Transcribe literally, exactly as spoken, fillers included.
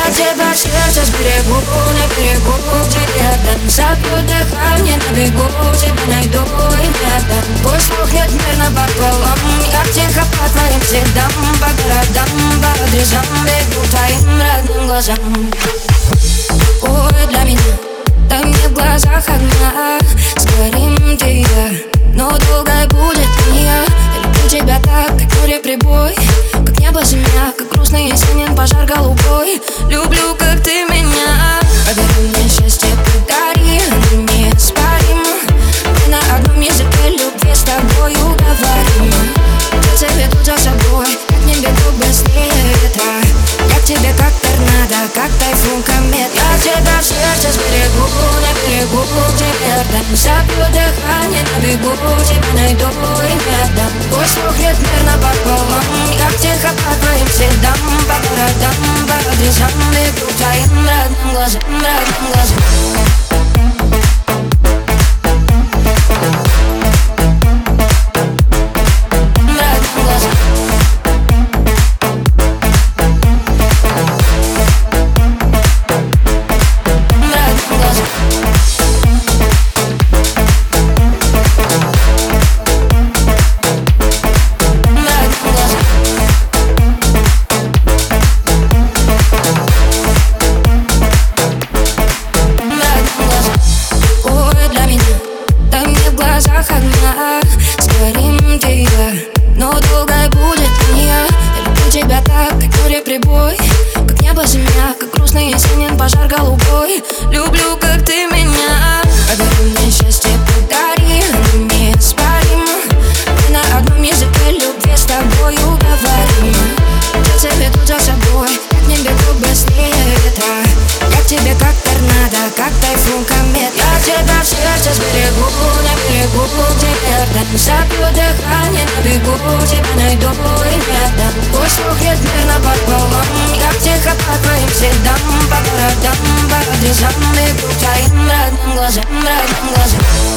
Я тебя сердце сберегу, на берегу, где рядом. Забью дыхание на бегу, тебя найду и рядом. Пусть рухнет мир напополам, я тихо по твоим следам, по городам, по адресам бегу твоим родным глазам. Ой, для меня, дай мне в глазах огня. Сгорим ты и я, но долгой будет не я. Я люблю тебя так, как море прибой, как небо земля, как грустный осенний пожар голубой. Люблю, как ты меня. Подари мне счастье, подари, мы неоспоримо. Мы на одном языке любви с тобою говорим. Птицы ведут за собой, как не бегут быстрее ветра. Я к тебе как торнадо, как тайфун, комет. Я тебя в сердце сберегу, на берегу, где рядом. Забью дыхание на бегу, тебя найду и рядом. Пусть рухнет мир напополам, я тихо по твоим следам, по городам, по адресам бегу твоим родным глазам, родным глазам. Огня. Сгорим ты и я, но долгой будет не я. Я люблю тебя так, как море прибой, как небо земля, как грустный осенний пожар голубой. Люблю, как ты меня. Подари мне счастье, подари, мы неоспоримо. Мы на одном языке любви с тобою говорим. Птицы ведут за собой, как не бегут быстрее ветра. Я к тебе как торнадо, как тайфун, комет. Я тебя в сердце сберегу, на берегу, где рядом. Забью дыхание на бегу, тебя найду и рядом. Пусть рухнет мир напополам, я тихо по твоим следам, по городам, по адресам бегу твоим родным глазам, родным глазам.